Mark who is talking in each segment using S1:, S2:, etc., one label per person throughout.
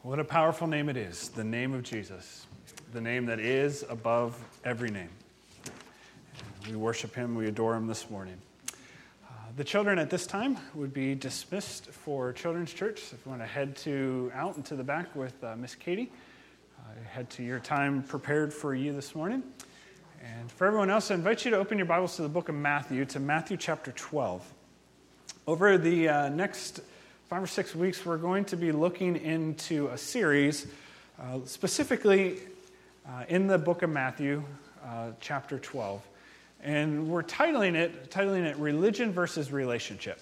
S1: What a powerful name it is, the name of Jesus, the name that is above every name. We worship him, we adore him this morning. The children at this time would be dismissed for Children's Church. If you want to head out into the back with Miss Katie, head to your time prepared for you this morning. And for everyone else, I invite you to open your Bibles to the book of Matthew, to Matthew chapter 12. Over the next 5 or 6 weeks, we're going to be looking into a series, specifically in the book of Matthew, chapter 12. And we're titling it Religion versus Relationship.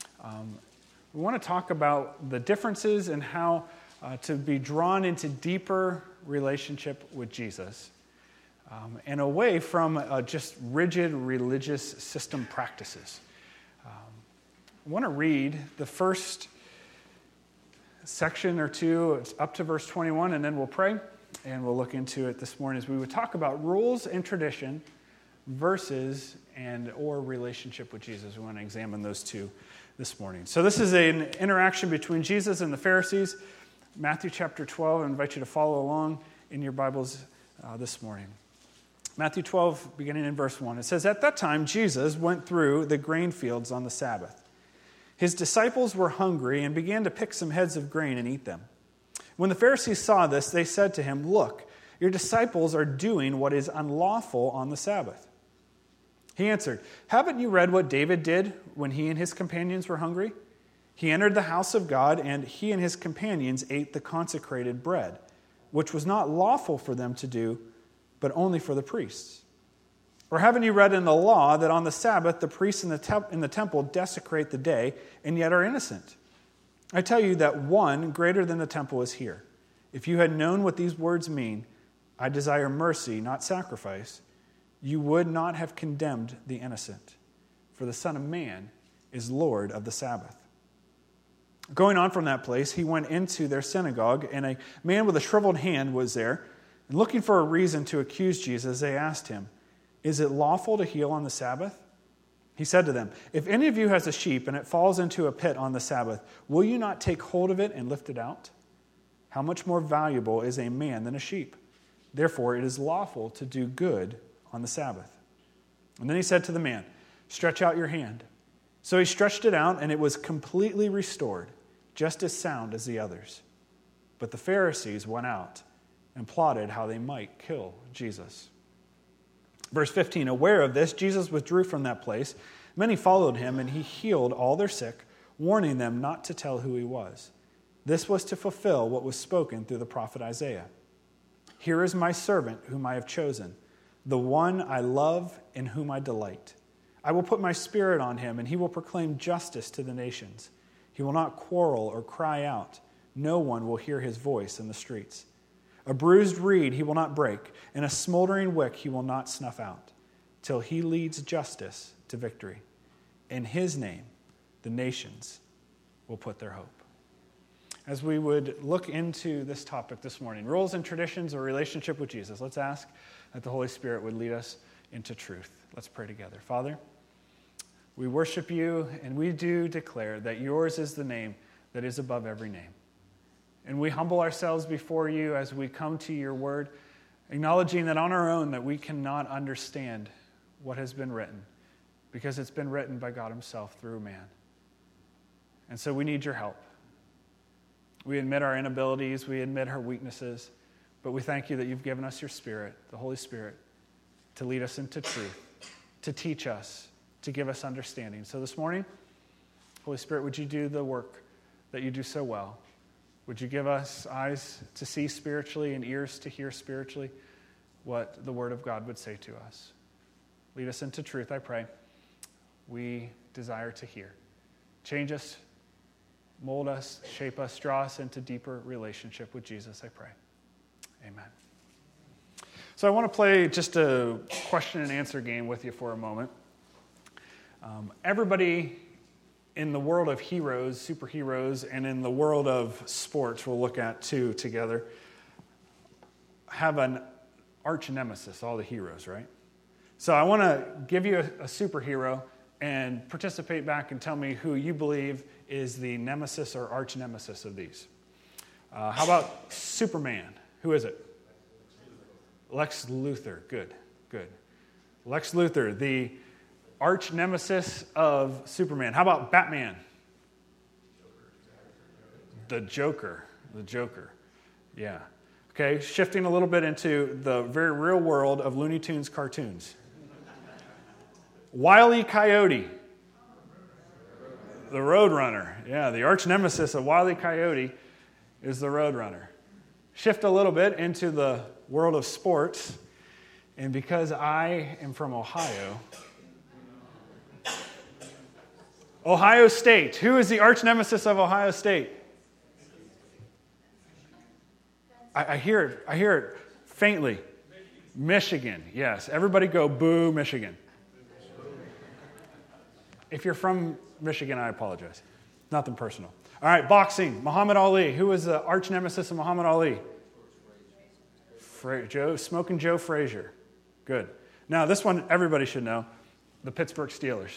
S1: We want to talk about the differences and how to be drawn into deeper relationship with Jesus and away from just rigid religious system practices. I want to read the first section or two, it's up to verse 21, and then we'll pray, and we'll look into it this morning as we would talk about rules and tradition versus or relationship with Jesus. We want to examine those two this morning. So this is an interaction between Jesus and the Pharisees. Matthew chapter 12, I invite you to follow along in your Bibles this morning. Matthew 12, beginning in verse 1. It says, "At that time Jesus went through the grain fields on the Sabbath. His disciples were hungry and began to pick some heads of grain and eat them. When the Pharisees saw this, they said to him, 'Look, your disciples are doing what is unlawful on the Sabbath.' He answered, 'Haven't you read what David did when he and his companions were hungry? He entered the house of God, and he and his companions ate the consecrated bread, which was not lawful for them to do, but only for the priests. Or haven't you read in the law that on the Sabbath the priests in the temple desecrate the day and yet are innocent? I tell you that one greater than the temple is here. If you had known what these words mean, 'I desire mercy, not sacrifice,' you would not have condemned the innocent. For the Son of Man is Lord of the Sabbath." Going on from that place, he went into their synagogue, and a man with a shriveled hand was there. And looking for a reason to accuse Jesus, they asked him, "Is it lawful to heal on the Sabbath?" He said to them, "If any of you has a sheep and it falls into a pit on the Sabbath, will you not take hold of it and lift it out? How much more valuable is a man than a sheep? Therefore it is lawful to do good on the Sabbath." And then he said to the man, "Stretch out your hand." So he stretched it out, and it was completely restored, just as sound as the others. But the Pharisees went out and plotted how they might kill Jesus. Verse 15, aware of this, Jesus withdrew from that place. Many followed him, and he healed all their sick, warning them not to tell who he was. This was to fulfill what was spoken through the prophet Isaiah. "Here is my servant whom I have chosen, the one I love, in whom I delight. I will put my spirit on him, and he will proclaim justice to the nations. He will not quarrel or cry out. No one will hear his voice in the streets. A bruised reed he will not break, and a smoldering wick he will not snuff out, till he leads justice to victory. In his name, the nations will put their hope." As we would look into this topic this morning, rules and traditions or relationship with Jesus, let's ask that the Holy Spirit would lead us into truth. Let's pray together. Father, we worship you, and we do declare that yours is the name that is above every name. And we humble ourselves before you as we come to your word, acknowledging that on our own that we cannot understand what has been written, because it's been written by God himself through man. And so we need your help. We admit our inabilities, we admit our weaknesses, but we thank you that you've given us your Spirit, the Holy Spirit, to lead us into truth, to teach us, to give us understanding. So this morning, Holy Spirit, would you do the work that you do so well? Would you give us eyes to see spiritually and ears to hear spiritually what the Word of God would say to us? Lead us into truth, I pray. We desire to hear. Change us, mold us, shape us, draw us into deeper relationship with Jesus, I pray. Amen. So I want to play just a question and answer game with you for a moment. Everybody in the world of heroes, superheroes, and in the world of sports, we'll look at two together, have an arch nemesis, all the heroes, right? So I want to give you a superhero and participate back and tell me who you believe is the nemesis or arch nemesis of these. How about Superman? Who is it? Lex Luthor. Good. Lex Luthor, the arch nemesis of Superman. How about Batman? The Joker. Yeah. Okay, shifting a little bit into the very real world of Looney Tunes cartoons. Wile E. Coyote. The Roadrunner. Yeah, the arch nemesis of Wile E. Coyote is the Roadrunner. Shift a little bit into the world of sports. And because I am from Ohio, Ohio State. Who is the arch nemesis of Ohio State? I hear it faintly. Michigan, yes. Everybody go boo, Michigan. If you're from Michigan, I apologize. Nothing personal. All right, boxing. Muhammad Ali. Who is the arch nemesis of Muhammad Ali? Smoking Joe Frazier. Good. Now, this one everybody should know. The Pittsburgh Steelers.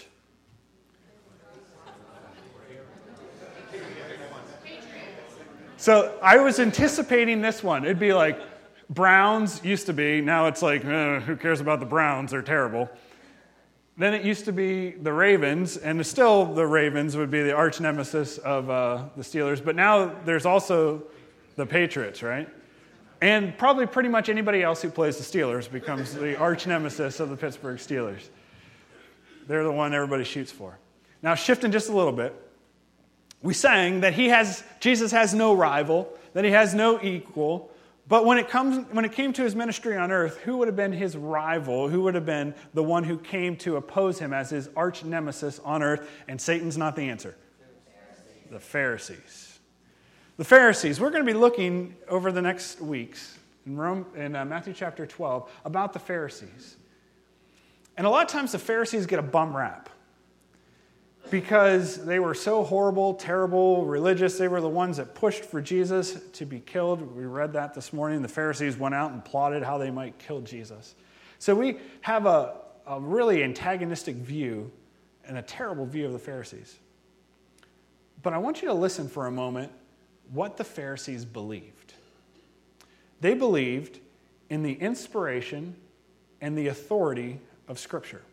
S1: So I was anticipating this one. It'd be like Browns used to be. Now it's like, who cares about the Browns? They're terrible. Then it used to be the Ravens, and still the Ravens would be the arch nemesis of the Steelers. But now there's also the Patriots, right? And probably pretty much anybody else who plays the Steelers becomes the arch nemesis of the Pittsburgh Steelers. They're the one everybody shoots for. Now, shifting just a little bit, we sang that Jesus has no rival, that he has no equal. But when it came to his ministry on earth, who would have been his rival? Who would have been the one who came to oppose him as his arch nemesis on earth? And Satan's not the answer. The Pharisees. The Pharisees. We're going to be looking over the next weeks in Matthew chapter 12 about the Pharisees. And a lot of times the Pharisees get a bum rap because they were so horrible, terrible, religious. They were the ones that pushed for Jesus to be killed. We read that this morning. The Pharisees went out and plotted how they might kill Jesus. So we have a really antagonistic view and a terrible view of the Pharisees. But I want you to listen for a moment what the Pharisees believed. They believed in the inspiration and the authority of Scripture.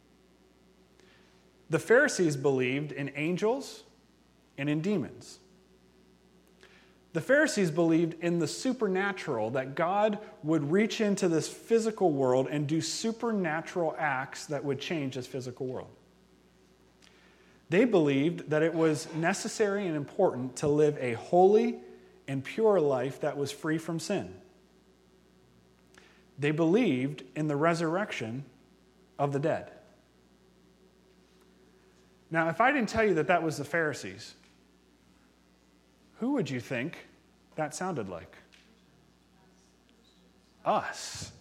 S1: The Pharisees believed in angels and in demons. The Pharisees believed in the supernatural, that God would reach into this physical world and do supernatural acts that would change this physical world. They believed that it was necessary and important to live a holy and pure life that was free from sin. They believed in the resurrection of the dead. Now, if I didn't tell you that that was the Pharisees, who would you think that sounded like? Us.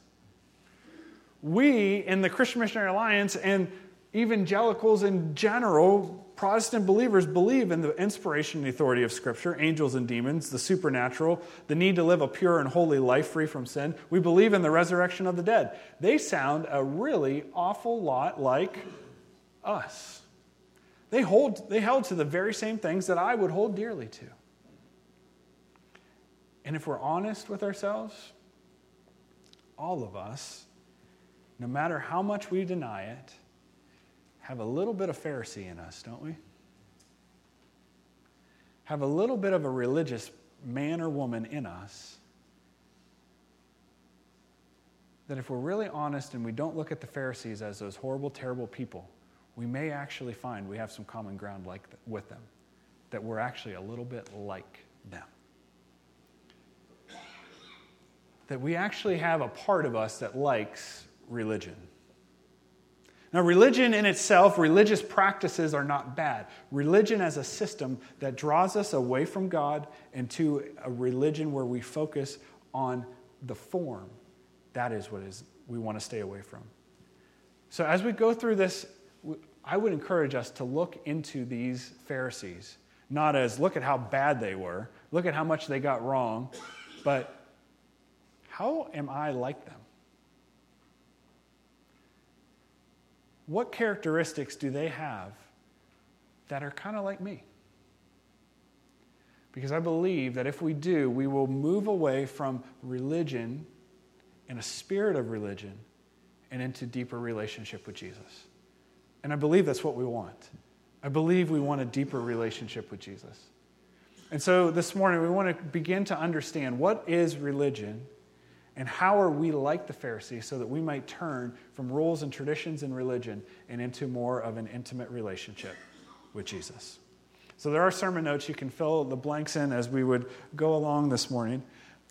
S1: We in the Christian Missionary Alliance and evangelicals in general, Protestant believers, believe in the inspiration and the authority of Scripture, angels and demons, the supernatural, the need to live a pure and holy life free from sin. We believe in the resurrection of the dead. They sound a really awful lot like us. They held to the very same things that I would hold dearly to. And if we're honest with ourselves, all of us, no matter how much we deny it, have a little bit of Pharisee in us, don't we? Have a little bit of a religious man or woman in us that if we're really honest and we don't look at the Pharisees as those horrible, terrible people, we may actually find we have some common ground with them, that we're actually a little bit like them. That we actually have a part of us that likes religion. Now, religion in itself, religious practices are not bad. Religion as a system that draws us away from God and to a religion where we focus on the form, that is what we want to stay away from. So as we go through this, I would encourage us to look into these Pharisees, not as look at how bad they were, look at how much they got wrong, but how am I like them? What characteristics do they have that are kind of like me? Because I believe that if we do, we will move away from religion and a spirit of religion and into deeper relationship with Jesus. And I believe that's what we want. I believe we want a deeper relationship with Jesus. And so this morning, we want to begin to understand what is religion and how are we like the Pharisees so that we might turn from rules and traditions and religion and into more of an intimate relationship with Jesus. So there are sermon notes. You can fill the blanks in as we would go along this morning.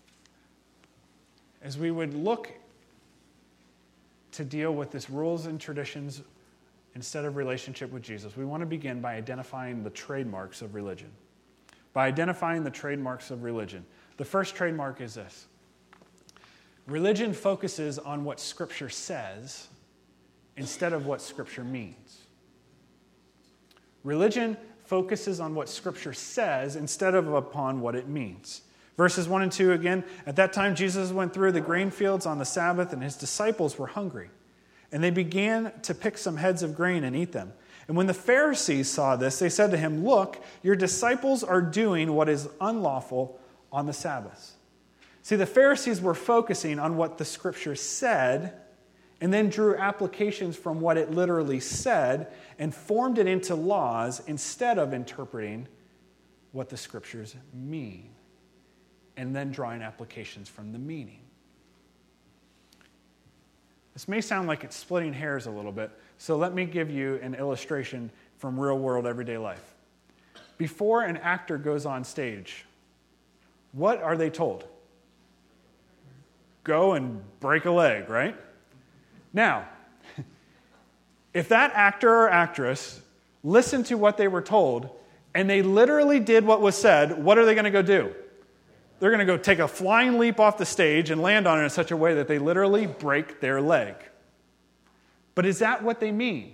S1: As we would look to deal with this rules and traditions instead of relationship with Jesus, we want to begin by identifying the trademarks of religion. By identifying the trademarks of religion. The first trademark is this. Religion focuses on what Scripture says instead of what Scripture means. Religion focuses on what Scripture says instead of upon what it means. Verses 1 and 2 again, at that time Jesus went through the grain fields on the Sabbath, and his disciples were hungry. And they began to pick some heads of grain and eat them. And when the Pharisees saw this, they said to him, "Look, your disciples are doing what is unlawful on the Sabbath." See, the Pharisees were focusing on what the Scripture said and then drew applications from what it literally said and formed it into laws instead of interpreting what the Scriptures mean and then drawing applications from the meaning. This may sound like it's splitting hairs a little bit, so let me give you an illustration from real-world everyday life. Before an actor goes on stage, what are they told? Go and break a leg, right? Now, if that actor or actress listened to what they were told and they literally did what was said, what are they going to go do? They're going to go take a flying leap off the stage and land on it in such a way that they literally break their leg. But is that what they mean?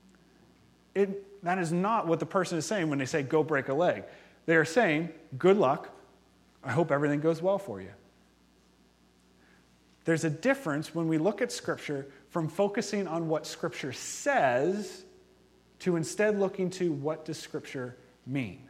S1: That is not what the person is saying when they say, go break a leg. They are saying, good luck. I hope everything goes well for you. There's a difference when we look at Scripture from focusing on what Scripture says to instead looking to what does Scripture mean.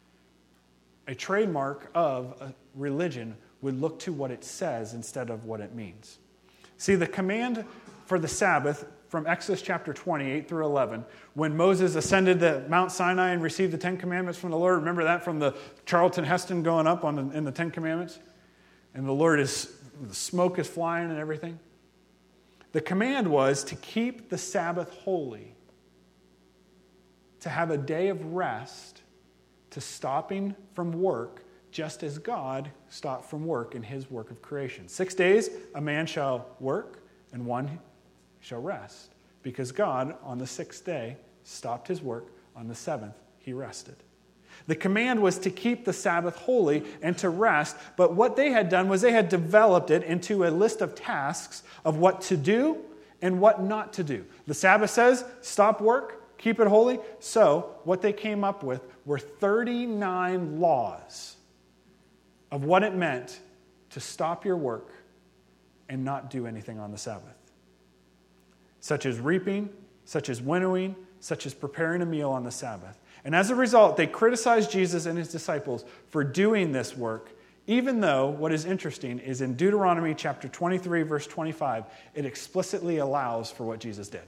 S1: A trademark of a religion would look to what it says instead of what it means. See, the command for the Sabbath from Exodus chapter 28 through 11, when Moses ascended to Mount Sinai and received the Ten Commandments from the Lord, remember that from the Charlton Heston going up in the Ten Commandments? And the smoke is flying and everything. The command was to keep the Sabbath holy, to have a day of rest, to stopping from work, just as God stopped from work in his work of creation. 6 days a man shall work, and one shall rest, because God on the sixth day stopped his work. On the seventh he rested. The command was to keep the Sabbath holy and to rest, but what they had done was they had developed it into a list of tasks of what to do and what not to do. The Sabbath says, stop work, keep it holy. So what they came up with were 39 laws of what it meant to stop your work and not do anything on the Sabbath. Such as reaping, such as winnowing, such as preparing a meal on the Sabbath. And as a result, they criticized Jesus and his disciples for doing this work, even though what is interesting is in Deuteronomy chapter 23, verse 25, it explicitly allows for what Jesus did.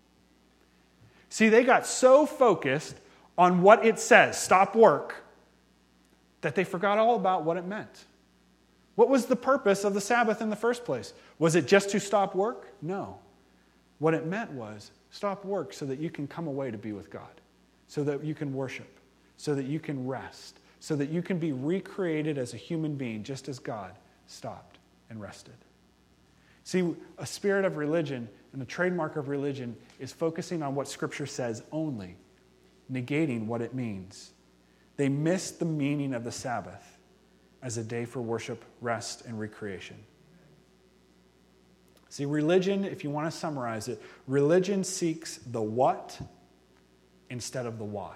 S1: See, they got so focused on what it says, stop work, that they forgot all about what it meant. What was the purpose of the Sabbath in the first place? Was it just to stop work? No. What it meant was stop work so that you can come away to be with God, so that you can worship, so that you can rest, so that you can be recreated as a human being just as God stopped and rested. See, a spirit of religion and the trademark of religion is focusing on what Scripture says only, negating what it means. They missed the meaning of the Sabbath as a day for worship, rest, and recreation. See, religion, if you want to summarize it, religion seeks the what instead of the why.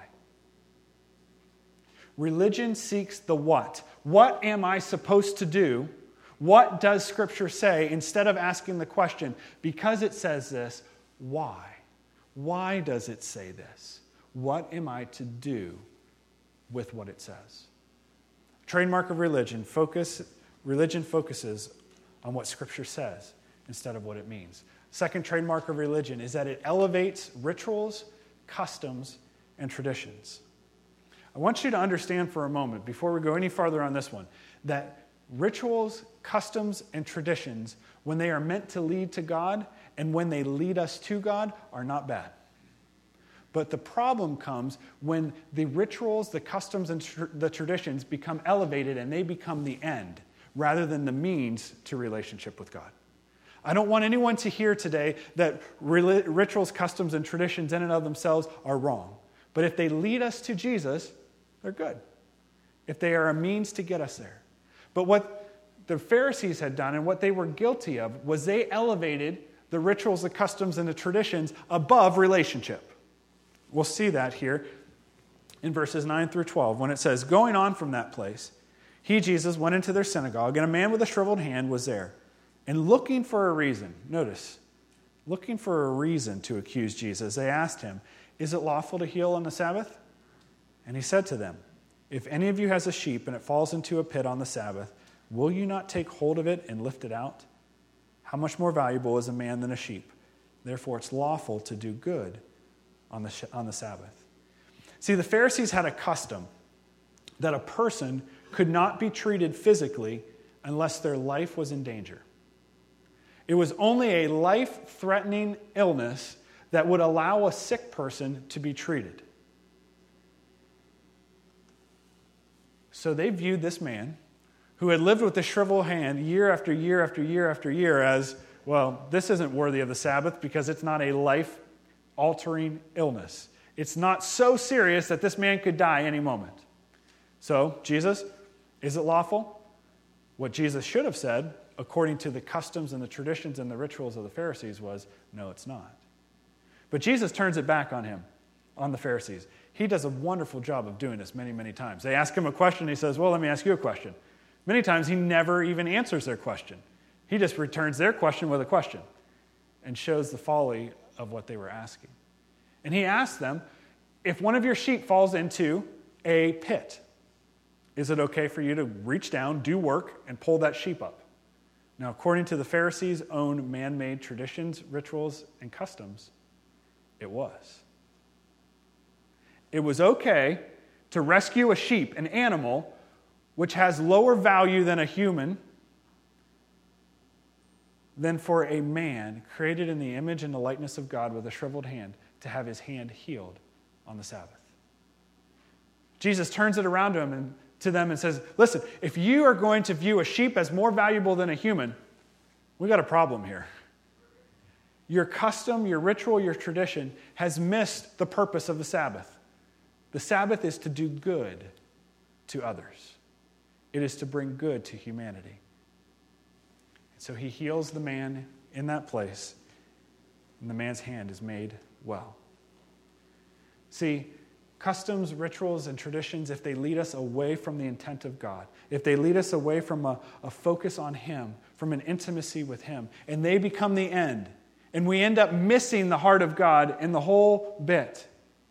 S1: Religion seeks the what. What am I supposed to do? What does Scripture say? Instead of asking the question, because it says this, why? Why does it say this? What am I to do with what it says? Trademark of religion focuses on what Scripture says instead of what it means. Second trademark of religion is that it elevates rituals, customs, and traditions. I want you to understand for a moment, before we go any farther on this one, that rituals, customs, and traditions, when they are meant to lead to God and when they lead us to God, are not bad. But the problem comes when the rituals, the customs, and the traditions become elevated and they become the end rather than the means to relationship with God. I don't want anyone to hear today that rituals, customs, and traditions in and of themselves are wrong. But if they lead us to Jesus, they're good. If they are a means to get us there. But what the Pharisees had done and what they were guilty of was they elevated the rituals, the customs, and the traditions above relationship. We'll see that here in verses 9 through 12 when it says, going on from that place, he, Jesus, went into their synagogue, and a man with a shriveled hand was there. And looking for a reason, notice, looking for a reason to accuse Jesus, they asked him, is it lawful to heal on the Sabbath? And he said to them, if any of you has a sheep and it falls into a pit on the Sabbath, will you not take hold of it and lift it out? How much more valuable is a man than a sheep? Therefore, it's lawful to do good on the Sabbath. See, the Pharisees had a custom that a person could not be treated physically unless their life was in danger. It was only a life-threatening illness that would allow a sick person to be treated. So they viewed this man who had lived with a shriveled hand year after year after year after year as, well, this isn't worthy of the Sabbath because it's not a life-altering illness. It's not so serious that this man could die any moment. So, Jesus, is it lawful? What Jesus should have said, according to the customs and the traditions and the rituals of the Pharisees, was, no, it's not. But Jesus turns it back on him, on the Pharisees. He does a wonderful job of doing this many, many times. They ask him a question, he says, well, let me ask you a question. Many times he never even answers their question. He just returns their question with a question and shows the folly of what they were asking. And he asks them, if one of your sheep falls into a pit, is it okay for you to reach down, do work, and pull that sheep up? Now, according to the Pharisees' own man-made traditions, rituals, and customs, it was. It was okay to rescue a sheep, an animal, which has lower value than a human, than for a man created in the image and the likeness of God with a shriveled hand to have his hand healed on the Sabbath. Jesus turns it around to them and says, listen, if you are going to view a sheep as more valuable than a human, we got a problem here. Your custom, your ritual, your tradition has missed the purpose of the Sabbath. The Sabbath is to do good to others. It is to bring good to humanity. So he heals the man in that place, and the man's hand is made well. See, customs, rituals, and traditions, if they lead us away from the intent of God, if they lead us away from a focus on Him, from an intimacy with Him, and they become the end, and we end up missing the heart of God in the whole bit,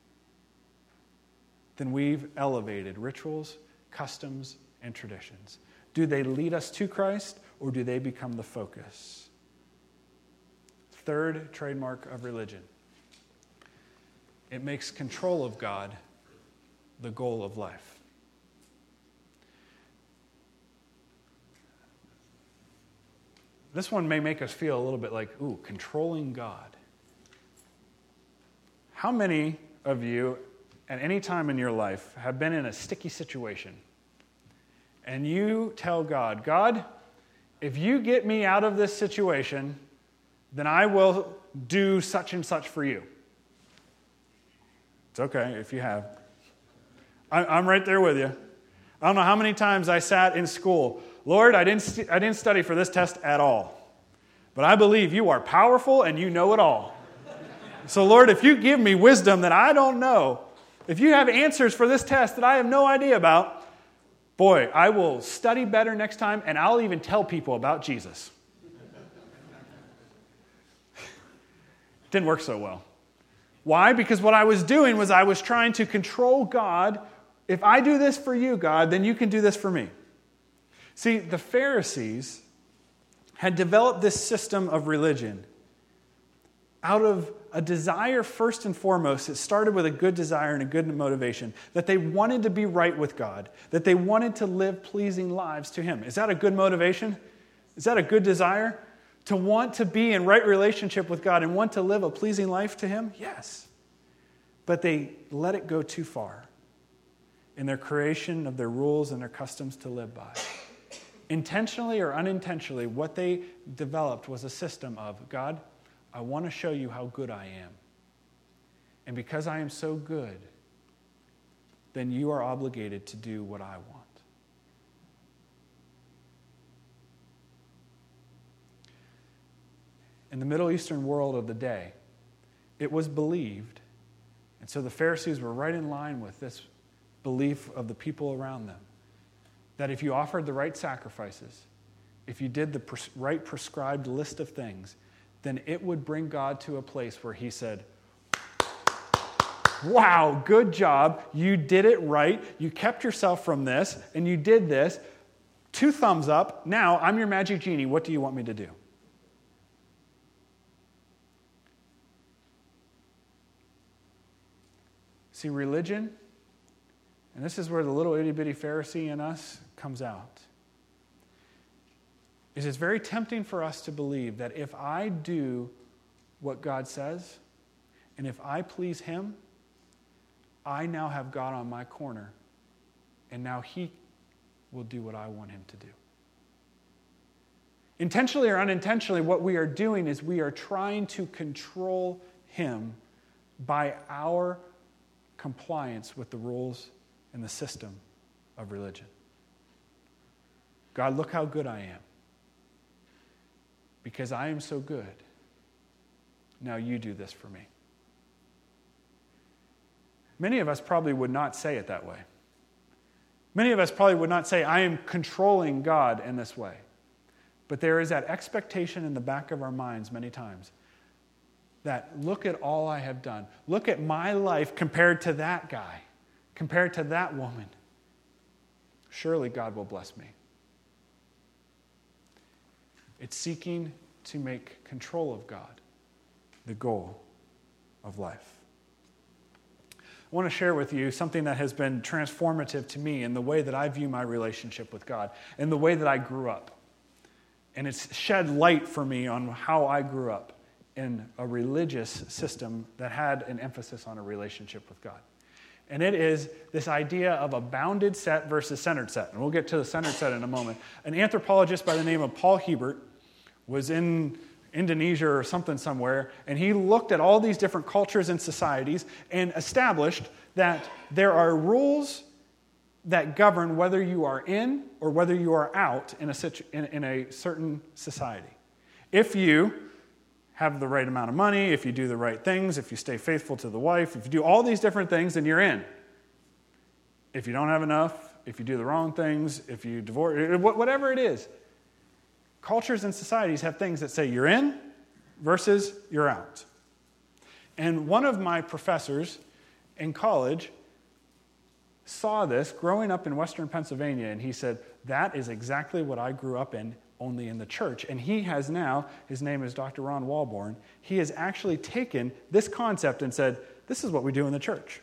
S1: then we've elevated rituals, customs, and traditions. Do they lead us to Christ, or do they become the focus? Third trademark of religion. It makes control of God the goal of life. This one may make us feel a little bit like, ooh, controlling God. How many of you at any time in your life have been in a sticky situation and you tell God, God, if you get me out of this situation, then I will do such and such for you? It's okay if you have. I'm right there with you. I don't know how many times I sat in school. Lord, I didn't study for this test at all. But I believe you are powerful and you know it all. So Lord, if you give me wisdom that I don't know, if you have answers for this test that I have no idea about, boy, I will study better next time and I'll even tell people about Jesus. Didn't work so well. Why? Because what I was doing was I was trying to control God If I do this for you, God, then you can do this for me. See, the Pharisees had developed this system of religion out of a desire, first and foremost. It started with a good desire and a good motivation, that they wanted to be right with God, that they wanted to live pleasing lives to Him. Is that a good motivation? Is that a good desire? To want to be in right relationship with God and want to live a pleasing life to Him? Yes. But they let it go too far in their creation of their rules and their customs to live by. Intentionally or unintentionally, what they developed was a system of, God, I want to show you how good I am. And because I am so good, then you are obligated to do what I want. In the Middle Eastern world of the day, it was believed, and so the Pharisees were right in line with this belief of the people around them, that if you offered the right sacrifices, if you did the right prescribed list of things, then it would bring God to a place where He said, wow, good job, you did it right, you kept yourself from this, and you did this, 2 thumbs up, now I'm your magic genie, what do you want me to do? See, religion, and this is where the little itty-bitty Pharisee in us comes out, is it's very tempting for us to believe that if I do what God says, and if I please Him, I now have God on my corner, and now He will do what I want Him to do. Intentionally or unintentionally, what we are doing is we are trying to control Him by our compliance with the rules and the system of religion. God, look how good I am. Because I am so good, now you do this for me. Many of us probably would not say it that way. Many of us probably would not say, I am controlling God in this way. But there is that expectation in the back of our minds many times that look at all I have done. Look at my life compared to that guy, compared to that woman. Surely God will bless me. It's seeking to make control of God the goal of life. I want to share with you something that has been transformative to me in the way that I view my relationship with God, in the way that I grew up. And it's shed light for me on how I grew up in a religious system that had an emphasis on a relationship with God. And it is this idea of a bounded set versus centered set. And we'll get to the centered set in a moment. An anthropologist by the name of Paul Hebert was in Indonesia or something somewhere, and he looked at all these different cultures and societies and established that there are rules that govern whether you are in or whether you are out in a certain society. If you have the right amount of money, if you do the right things, if you stay faithful to the wife, if you do all these different things, then you're in. If you don't have enough, if you do the wrong things, if you divorce, whatever it is, cultures and societies have things that say you're in versus you're out. And one of my professors in college saw this growing up in Western Pennsylvania, and he said, that is exactly what I grew up in, only in the church. And he has now, his name is Dr. Ron Walborn, he has actually taken this concept and said, this is what we do in the church.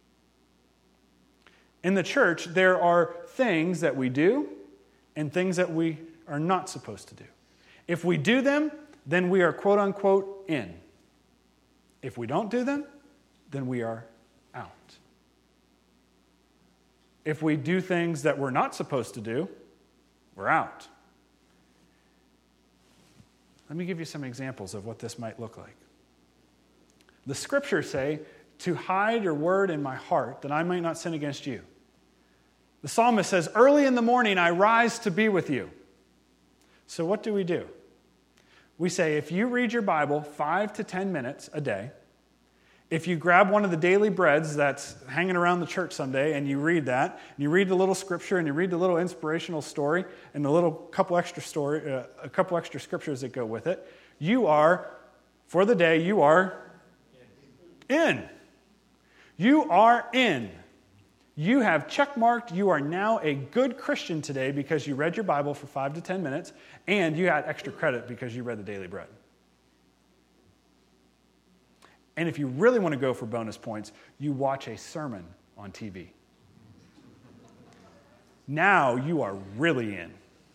S1: In the church, there are things that we do and things that we are not supposed to do. If we do them, then we are quote unquote in. If we don't do them, then we are out. If we do things that we're not supposed to do, we're out. Let me give you some examples of what this might look like. The scriptures say, to hide your word in my heart, that I might not sin against you. The psalmist says, early in the morning I rise to be with you. So what do? We say, if you read your Bible 5 to 10 minutes a day, if you grab one of the daily breads that's hanging around the church someday and you read that, and you read the little scripture and you read the little inspirational story and the little couple extra scriptures that go with it, you are, for the day, you are in. You are in. You have checkmarked, you are now a good Christian today because you read your Bible for 5 to 10 minutes, and you had extra credit because you read the Daily Bread. And if you really want to go for bonus points, you watch a sermon on TV. Now you are really in.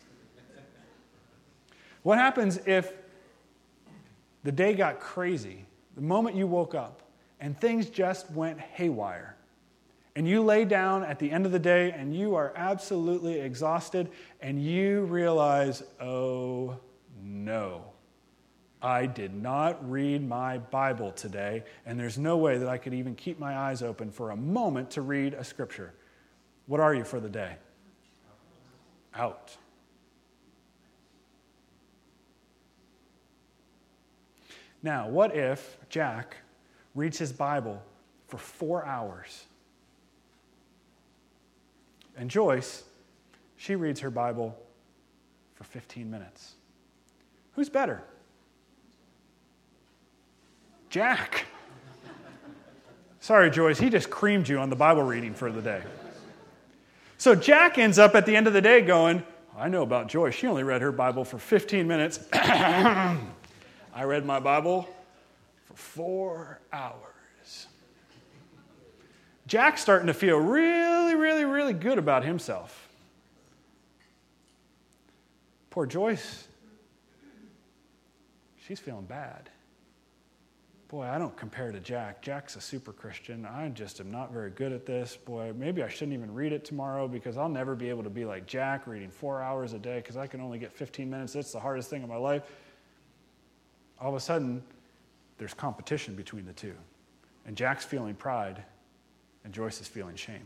S1: What happens if the day got crazy, the moment you woke up, and things just went haywire? And you lay down at the end of the day and you are absolutely exhausted and you realize, oh no, I did not read my Bible today and there's no way that I could even keep my eyes open for a moment to read a scripture. What are you for the day? Out. Now, what if Jack reads his Bible for 4 hours? And Joyce, she reads her Bible for 15 minutes. Who's better? Jack. Sorry, Joyce, he just creamed you on the Bible reading for the day. So Jack ends up at the end of the day going, I know about Joyce. She only read her Bible for 15 minutes. I read my Bible for 4 hours. Jack's starting to feel really, really, really good about himself. Poor Joyce, she's feeling bad. Boy, I don't compare to Jack. Jack's a super Christian. I just am not very good at this. Boy, maybe I shouldn't even read it tomorrow because I'll never be able to be like Jack, reading 4 hours a day because I can only get 15 minutes. That's the hardest thing in my life. All of a sudden, there's competition between the two. And Jack's feeling pride, and Joyce is feeling shame.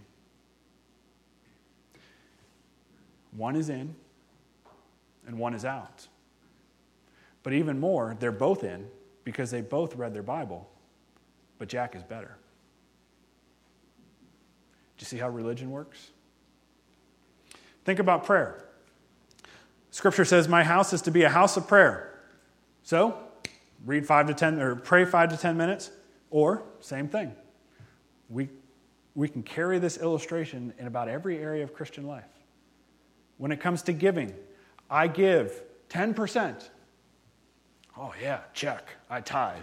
S1: One is in, and one is out. But even more, they're both in because they both read their Bible, but Jack is better. Do you see how religion works? Think about prayer. Scripture says, my house is to be a house of prayer. So, read 5 to 10, or pray 5 to 10 minutes, or same thing. We can carry this illustration in about every area of Christian life. When it comes to giving, I give 10%. Oh yeah, check, I tithed.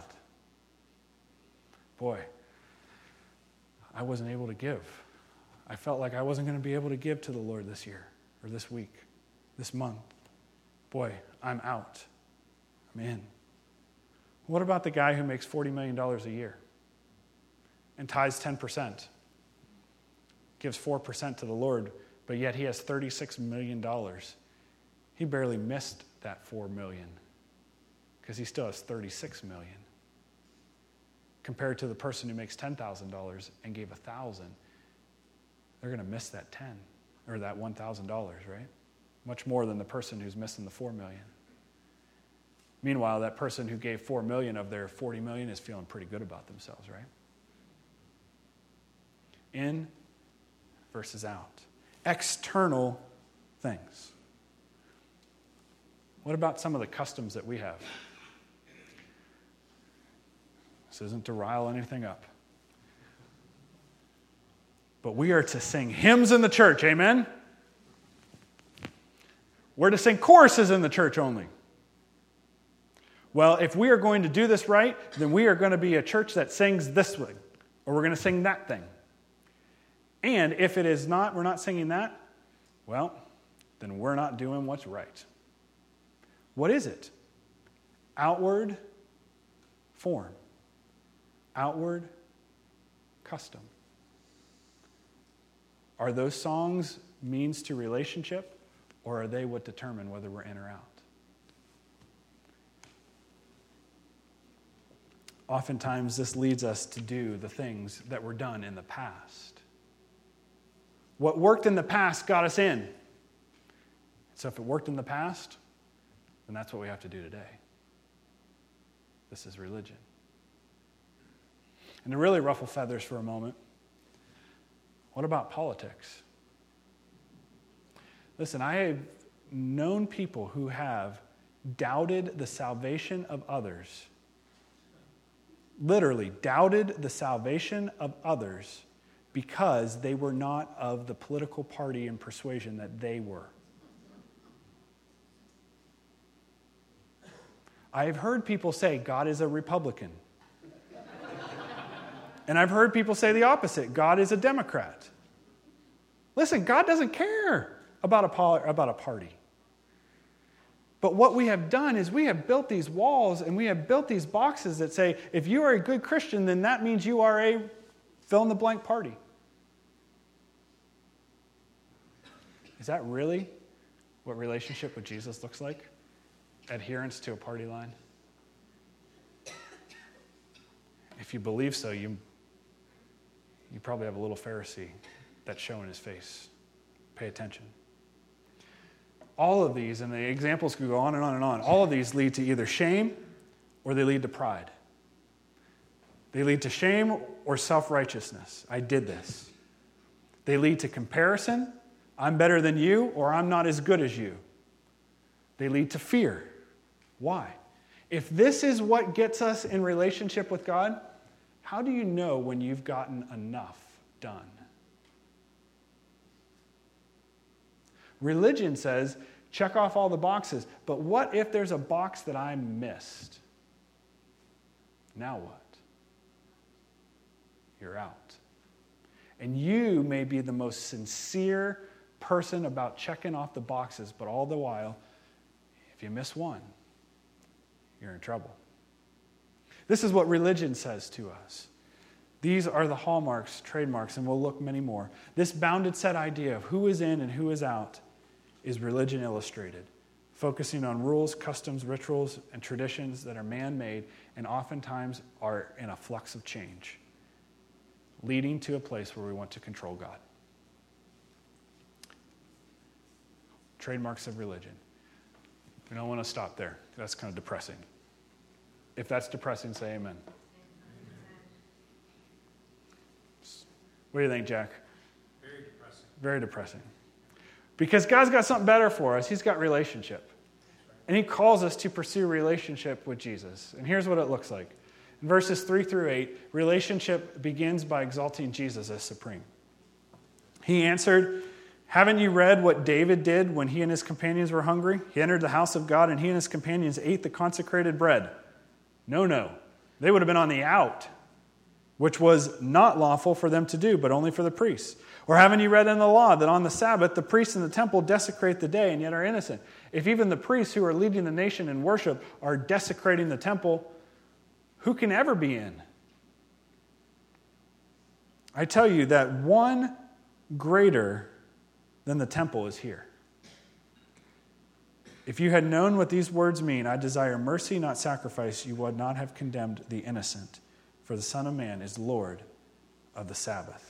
S1: Boy, I wasn't able to give. I felt like I wasn't going to be able to give to the Lord this year, or this week, this month. Boy, I'm out. I'm in. What about the guy who makes $40 million a year and tithes 10%? Gives 4% to the Lord, but yet he has $36 million. He barely missed that $4 million because he still has $36 million. Compared to the person who makes $10,000 and gave $1,000, they're going to miss that $10 or that $1,000, right? Much more than the person who's missing the $4 million. Meanwhile, that person who gave $4 million of their $40 million is feeling pretty good about themselves, right? In versus out. External things. What about some of the customs that we have? This isn't to rile anything up. But we are to sing hymns in the church, amen? We're to sing choruses in the church only. Well, if we are going to do this right, then we are going to be a church that sings this thing, or we're going to sing that thing. And if it is not, we're not singing that, well, then we're not doing what's right. What is it? Outward form. Outward custom. Are those songs means to relationship, or are they what determine whether we're in or out? Oftentimes, this leads us to do the things that were done in the past. What worked in the past got us in. So if it worked in the past, then that's what we have to do today. This is religion. And to really ruffle feathers for a moment, what about politics? Listen, I have known people who have doubted the salvation of others, literally doubted the salvation of others because they were not of the political party and persuasion that they were. I have heard people say God is a Republican. And I've heard people say the opposite. God is a Democrat. Listen, God doesn't care about a party. But what we have done is we have built these walls and we have built these boxes that say, if you are a good Christian, then that means you are a fill-in-the-blank party. Is that really what relationship with Jesus looks like? Adherence to a party line? If you believe so, you probably have a little Pharisee that's showing his face. Pay attention. All of these, and the examples could go on and on and on, all of these lead to either shame or they lead to pride. They lead to shame or self-righteousness. I did this. They lead to comparison. I'm better than you, or I'm not as good as you. They lead to fear. Why? If this is what gets us in relationship with God, how do you know when you've gotten enough done? Religion says, check off all the boxes, but what if there's a box that I missed? Now what? You're out. And you may be the most sincere person about checking off the boxes, but all the while, if you miss one, you're in trouble. This is what religion says to us. These are the hallmarks, trademarks, and we'll look many more. This bounded set idea of who is in and who is out is religion illustrated, focusing on rules, customs, rituals, and traditions that are man-made and oftentimes are in a flux of change, leading to a place where we want to control God. Trademarks of religion. We don't want to stop there. That's kind of depressing. If that's depressing, say amen. What do you think, Jack?
S2: Very depressing.
S1: Very depressing. Because God's got something better for us. He's got relationship. And he calls us to pursue relationship with Jesus. And here's what it looks like. In verses 3 through 8, relationship begins by exalting Jesus as supreme. He answered, haven't you read what David did when he and his companions were hungry? He entered the house of God and he and his companions ate the consecrated bread. No. They would have been on the out, which was not lawful for them to do, but only for the priests. Or haven't you read in the law that on the Sabbath the priests in the temple desecrate the day and yet are innocent? If even the priests who are leading the nation in worship are desecrating the temple, who can ever be in? I tell you that one greater than the temple is here. If you had known what these words mean, I desire mercy, not sacrifice, you would not have condemned the innocent. For the Son of Man is Lord of the Sabbath.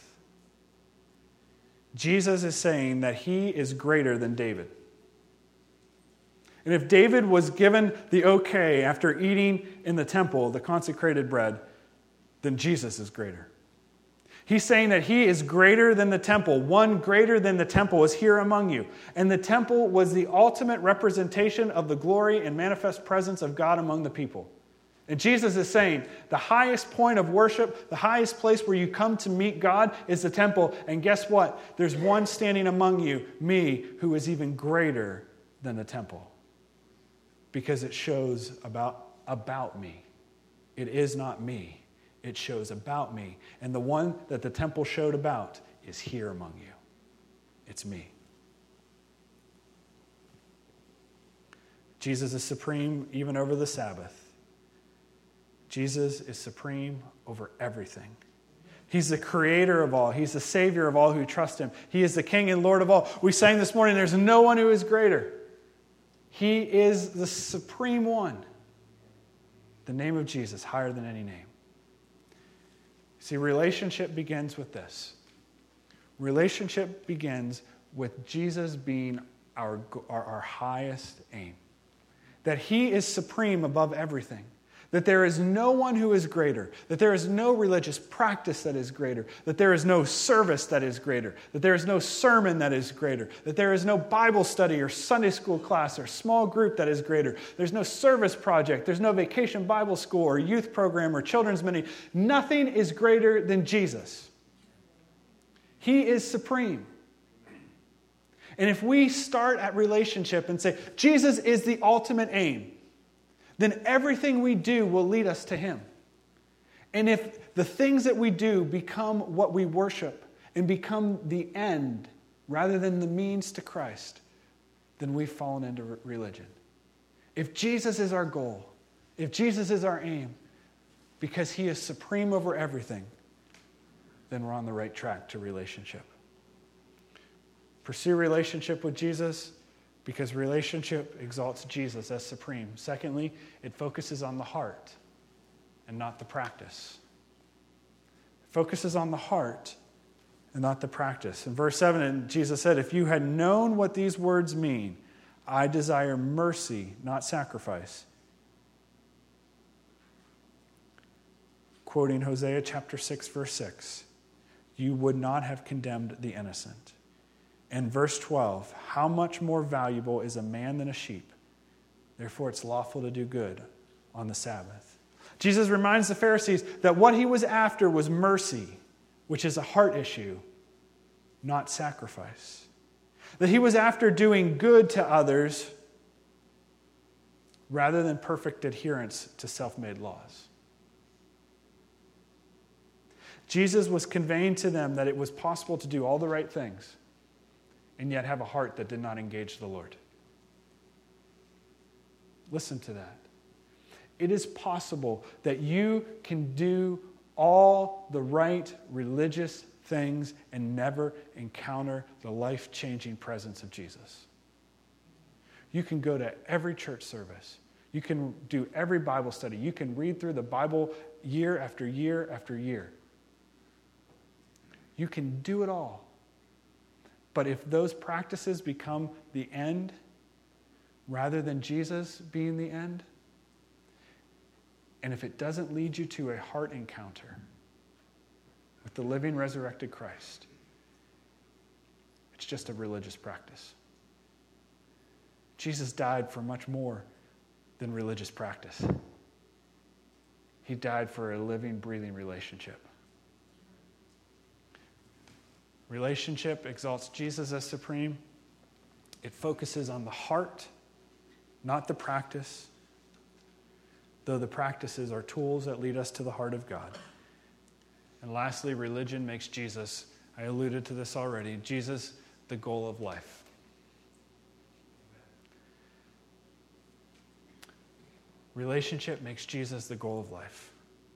S1: Jesus is saying that he is greater than David. And if David was given the okay after eating in the temple the consecrated bread, then Jesus is greater. He's saying that he is greater than the temple. One greater than the temple is here among you. And the temple was the ultimate representation of the glory and manifest presence of God among the people. And Jesus is saying the highest point of worship, the highest place where you come to meet God is the temple. And guess what? There's one standing among you, me, who is even greater than the temple. Because it shows about me. It is not me. It shows about me. And the one that the temple showed about is here among you. It's me. Jesus is supreme even over the Sabbath. Jesus is supreme over everything. He's the creator of all. He's the savior of all who trust him. He is the king and Lord of all. We sang this morning, there's no one who is greater. He is the supreme one. The name of Jesus, higher than any name. See, relationship begins with this. Relationship begins with Jesus being our highest aim. That he is supreme above everything. That there is no one who is greater. That there is no religious practice that is greater. That there is no service that is greater. That there is no sermon that is greater. That there is no Bible study or Sunday school class or small group that is greater. There's no service project. There's no vacation Bible school or youth program or children's ministry. Nothing is greater than Jesus. He is supreme. And if we start at relationship and say, Jesus is the ultimate aim, then everything we do will lead us to Him. And if the things that we do become what we worship and become the end rather than the means to Christ, then we've fallen into religion. If Jesus is our goal, if Jesus is our aim, because He is supreme over everything, then we're on the right track to relationship. Pursue relationship with Jesus because relationship exalts Jesus as supreme. Secondly, it focuses on the heart and not the practice. It focuses on the heart and not the practice. In verse 7, Jesus said, if you had known what these words mean, I desire mercy, not sacrifice. Quoting Hosea chapter 6, verse 6, you would not have condemned the innocent. And verse 12, how much more valuable is a man than a sheep? Therefore it's lawful to do good on the Sabbath. Jesus reminds the Pharisees that what He was after was mercy, which is a heart issue, not sacrifice. That He was after doing good to others rather than perfect adherence to self-made laws. Jesus was conveying to them that it was possible to do all the right things and yet have a heart that did not engage the Lord. Listen to that. It is possible that you can do all the right religious things and never encounter the life-changing presence of Jesus. You can go to every church service. You can do every Bible study. You can read through the Bible year after year after year. You can do it all. But if those practices become the end rather than Jesus being the end, and if it doesn't lead you to a heart encounter with the living, resurrected Christ, it's just a religious practice. Jesus died for much more than religious practice. He died for a living, breathing relationship. Relationship exalts Jesus as supreme. It focuses on the heart, not the practice, though the practices are tools that lead us to the heart of God. And lastly, religion makes Jesus, I alluded to this already, Jesus the goal of life. Relationship makes Jesus the goal of life.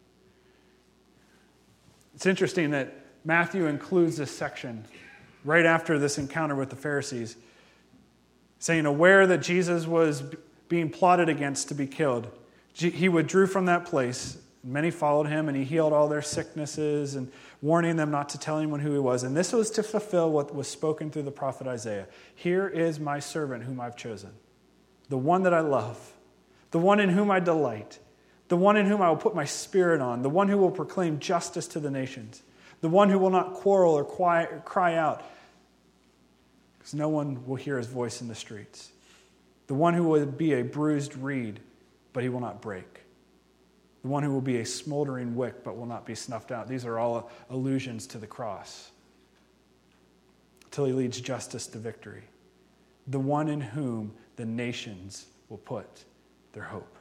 S1: It's interesting that Matthew includes this section right after this encounter with the Pharisees, saying, aware that Jesus was being plotted against to be killed, He withdrew from that place. Many followed Him, and He healed all their sicknesses, and warning them not to tell anyone who He was. And this was to fulfill what was spoken through the prophet Isaiah. Here is my servant whom I've chosen, the one that I love, the one in whom I delight, the one in whom I will put my spirit on, the one who will proclaim justice to the nations, the one who will not quarrel or cry out, because no one will hear His voice in the streets. The one who will be a bruised reed, but he will not break. The one who will be a smoldering wick, but will not be snuffed out. These are all allusions to the cross. Till He leads justice to victory. The one in whom the nations will put their hope.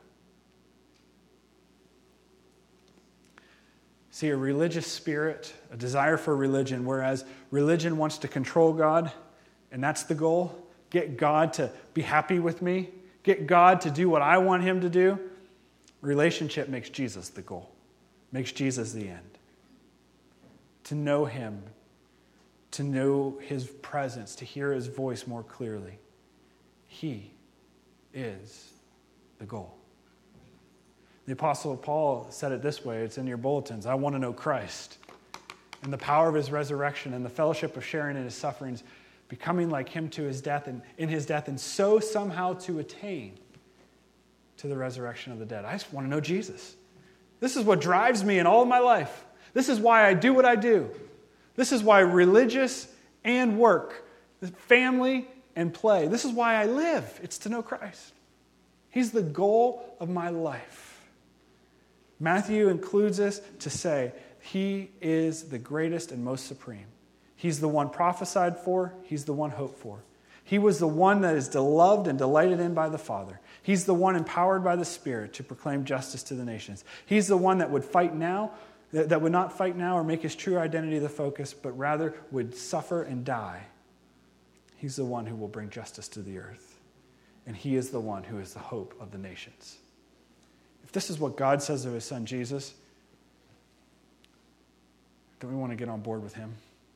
S1: See, a religious spirit, a desire for religion, whereas religion wants to control God, and that's the goal. Get God to be happy with me. Get God to do what I want Him to do. Relationship makes Jesus the goal. Makes Jesus the end. To know Him. To know His presence. To hear His voice more clearly. He is the goal. The Apostle Paul said it this way. It's in your bulletins. I want to know Christ and the power of His resurrection and the fellowship of sharing in His sufferings, becoming like Him to His death and in His death, and so somehow to attain to the resurrection of the dead. I just want to know Jesus. This is what drives me in all of my life. This is why I do what I do. This is why religious and work, family and play, this is why I live. It's to know Christ. He's the goal of my life. Matthew includes this to say He is the greatest and most supreme. He's the one prophesied for. He's the one hoped for. He was the one that is loved and delighted in by the Father. He's the one empowered by the Spirit to proclaim justice to the nations. He's the one that would fight now, that would not fight now or make his true identity the focus, but rather would suffer and die. He's the one who will bring justice to the earth. And he is the one who is the hope of the nations. If this is what God says of his son Jesus, don't we want to get on board with him?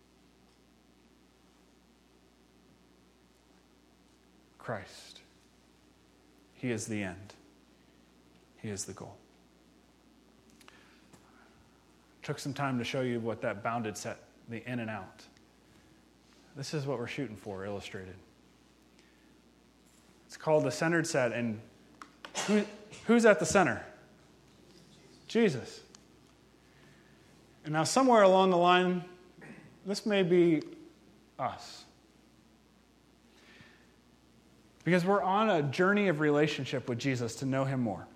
S1: Christ. He is the end. He is the goal. Took some time to show you what that bounded set, the in and out. This is what we're shooting for, illustrated. It's called the centered set, and who's at the center? Jesus. And now somewhere along the line, this may be us. Because we're on a journey of relationship with Jesus to know him more.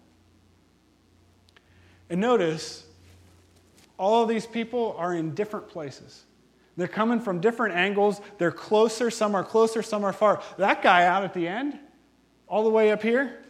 S1: And notice, all of these people are in different places. They're coming from different angles. They're closer. Some are closer, some are far. That guy out at the end, all the way up here,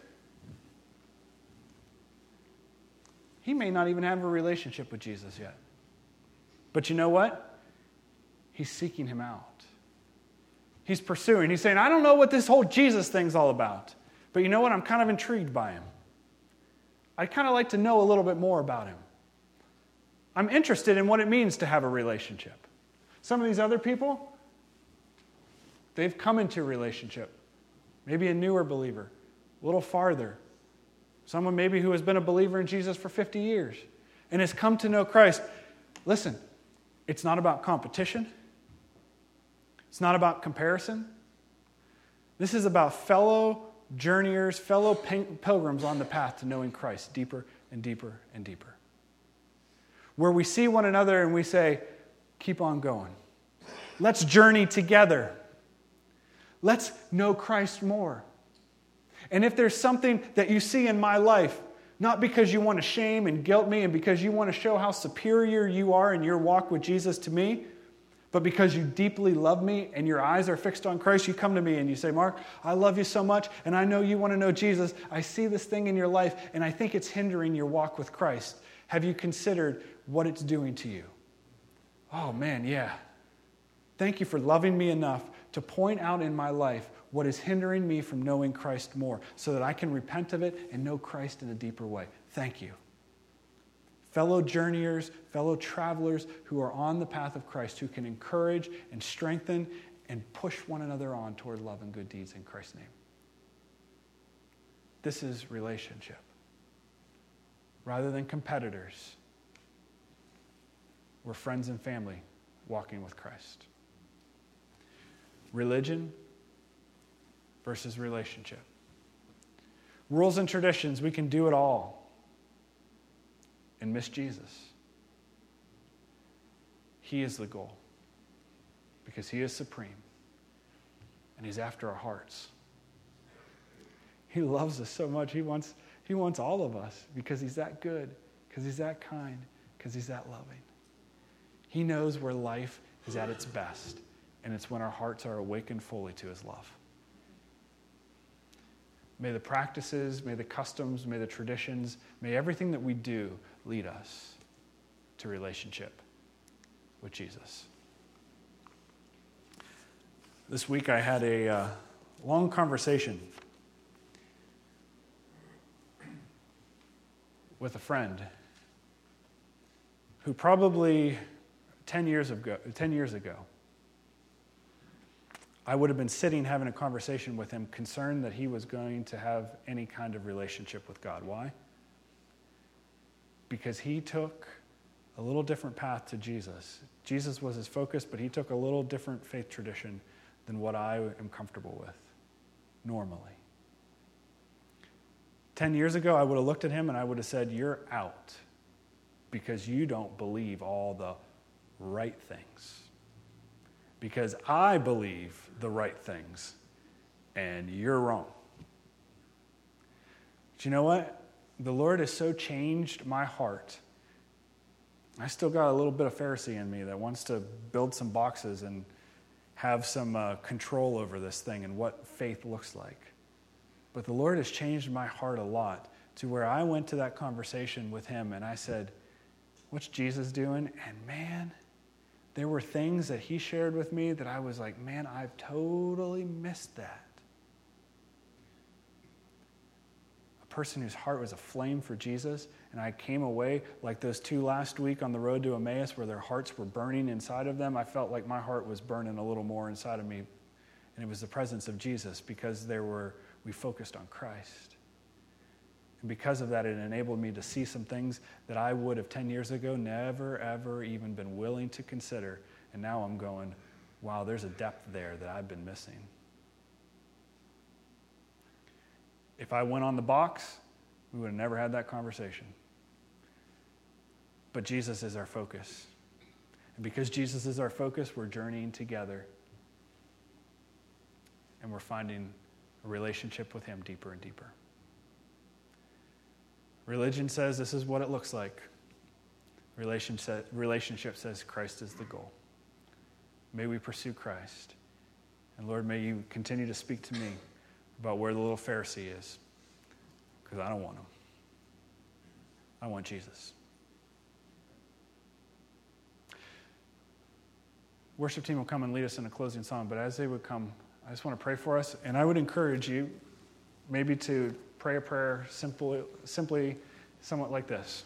S1: he may not even have a relationship with Jesus yet. But you know what? He's seeking him out. He's pursuing. He's saying, I don't know what this whole Jesus thing's all about. But you know what? I'm kind of intrigued by him. I'd kind of like to know a little bit more about him. I'm interested in what it means to have a relationship. Some of these other people, they've come into a relationship. Maybe a newer believer, a little farther. Someone maybe who has been a believer in Jesus for 50 years and has come to know Christ. Listen, it's not about competition. It's not about comparison. This is about fellow journeyers, fellow pilgrims on the path to knowing Christ deeper and deeper and deeper. Where we see one another and we say, keep on going. Let's journey together. Let's know Christ more. And if there's something that you see in my life, not because you want to shame and guilt me and because you want to show how superior you are in your walk with Jesus to me, but because you deeply love me and your eyes are fixed on Christ, you come to me and you say, Mark, I love you so much and I know you want to know Jesus. I see this thing in your life and I think it's hindering your walk with Christ. Have you considered what it's doing to you? Oh man, yeah. Thank you for loving me enough to point out in my life what is hindering me from knowing Christ more so that I can repent of it and know Christ in a deeper way. Thank you. Fellow journeyers, fellow travelers who are on the path of Christ, who can encourage and strengthen and push one another on toward love and good deeds in Christ's name. This is relationship. Rather than competitors, we're friends and family walking with Christ. Religion versus relationship. Rules and traditions, we can do it all and miss Jesus. He is the goal because he is supreme and he's after our hearts. He loves us so much. He wants all of us because he's that good, because he's that kind, because he's that loving. He knows where life is at its best, and it's when our hearts are awakened fully to his love. May the practices, may the customs, may the traditions, may everything that we do lead us to relationship with Jesus. This week I had a long conversation with a friend who probably 10 years ago, I would have been sitting having a conversation with him, concerned that he was going to have any kind of relationship with God. Why? Because he took a little different path to Jesus. Jesus was his focus, but he took a little different faith tradition than what I am comfortable with normally. 10 years ago, I would have looked at him and I would have said, you're out because you don't believe all the right things. Because I believe the right things and you're wrong. But you know what? The Lord has so changed my heart I still got a little bit of Pharisee in me that wants to build some boxes and have some control over this thing and what faith looks like. But the Lord has changed my heart a lot to where I went to that conversation with him and I said, what's Jesus doing? And man, there were things that he shared with me that I was like, man, I've totally missed that. A person whose heart was aflame for Jesus, and I came away like those two last week on the road to Emmaus where their hearts were burning inside of them. I felt like my heart was burning a little more inside of me, and it was the presence of Jesus because we focused on Christ. And because of that, it enabled me to see some things that I would have 10 years ago never, ever even been willing to consider. And now I'm going, wow, there's a depth there that I've been missing. If I went on the box, we would have never had that conversation. But Jesus is our focus. And because Jesus is our focus, we're journeying together. And we're finding a relationship with him deeper and deeper. Religion says this is what it looks like. Relationship says Christ is the goal. May we pursue Christ. And Lord, may you continue to speak to me about where the little Pharisee is. Because I don't want him. I want Jesus. Worship team will come and lead us in a closing song, but as they would come, I just want to pray for us. And I would encourage you maybe to pray a prayer simply somewhat like this.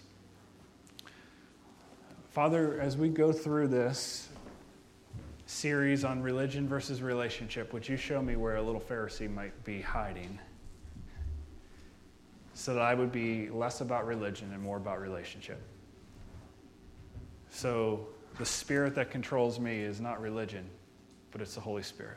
S1: Father, as we go through this series on religion versus relationship, would you show me where a little Pharisee might be hiding so that I would be less about religion and more about relationship? So the spirit that controls me is not religion, but it's the Holy Spirit.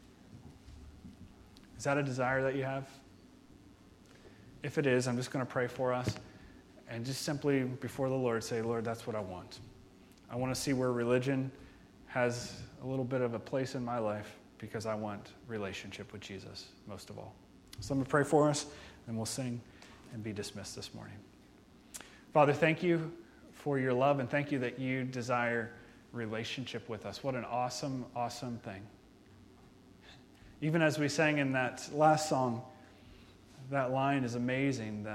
S1: Is that a desire that you have? If it is, I'm just going to pray for us and just simply before the Lord say, Lord, that's what I want. I want to see where religion has a little bit of a place in my life because I want relationship with Jesus most of all. So let me pray for us and we'll sing and be dismissed this morning. Father, thank you for your love and thank you that you desire relationship with us. What an awesome, awesome thing. Even as we sang in that last song, that line is amazing.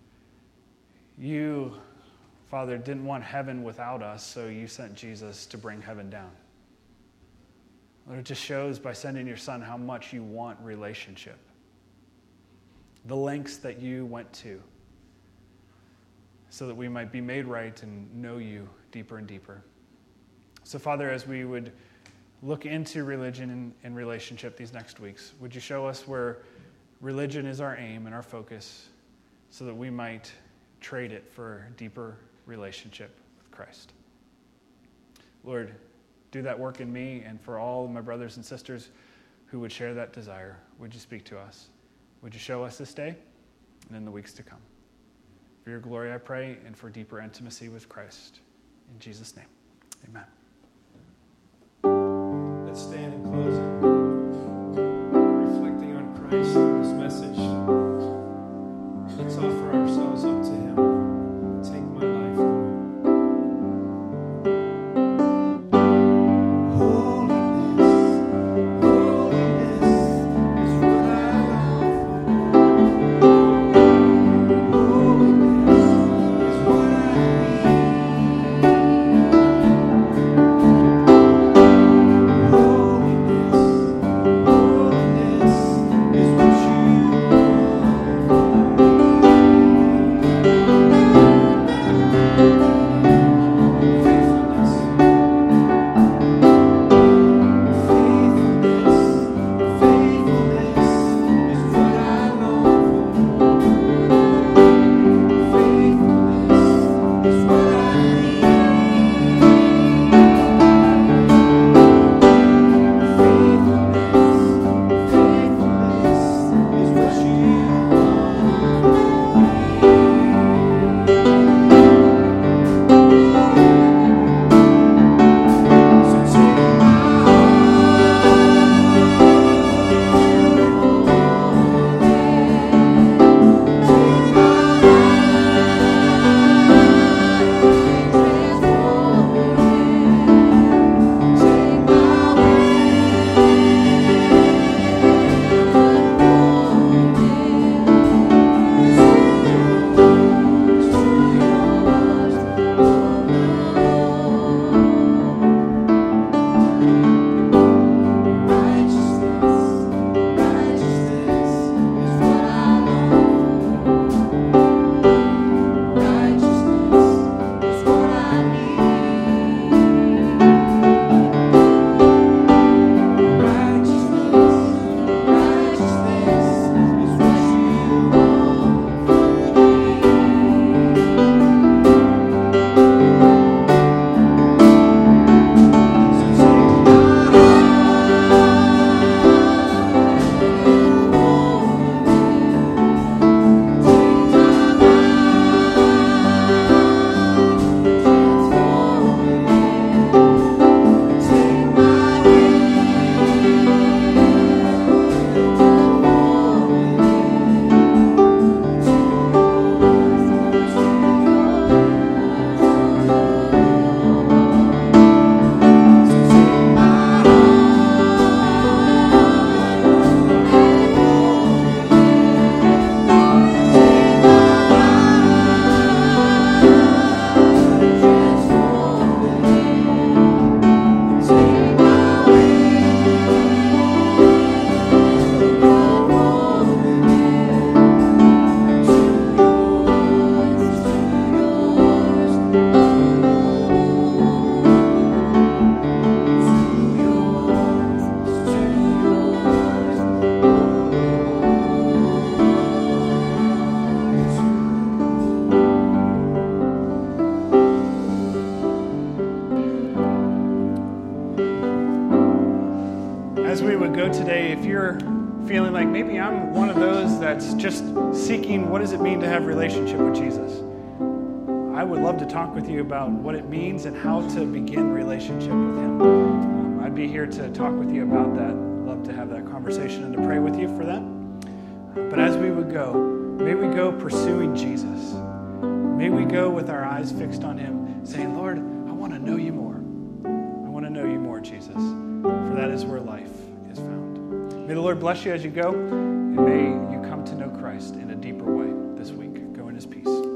S1: You, Father, didn't want heaven without us, so you sent Jesus to bring heaven down. Lord, it just shows by sending your Son how much you want relationship. The lengths that you went to so that we might be made right and know you deeper and deeper. So, Father, as we would look into religion and relationship these next weeks, would you show us where religion is our aim and our focus so that we might trade it for deeper relationship with Christ? Lord, do that work in me and for all of my brothers and sisters who would share that desire. Would you speak to us? Would you show us this day and in the weeks to come? For your glory, I pray, and for deeper intimacy with Christ. In Jesus' name, amen.
S2: Let's stand in closing, reflecting on Christ in this message. Let's offer ourselves up to him. Take my life, Lord. Holiness is what I need.
S1: As we would go today, if you're feeling like maybe I'm one of those that's just seeking what does it mean to have relationship with Jesus, I would love to talk with you about what it means and how to begin relationship with Him. I'd be here to talk with you about that. I'd love to have that conversation and to pray with you for that. But as we would go, may we go pursuing Jesus. May we go with our eyes fixed on Him, saying, Lord, I want to know you more. I want to know you more, Jesus, for that is where life is found. May the Lord bless you as you go, and may you come to know Christ in a deeper way this week. Go in His peace.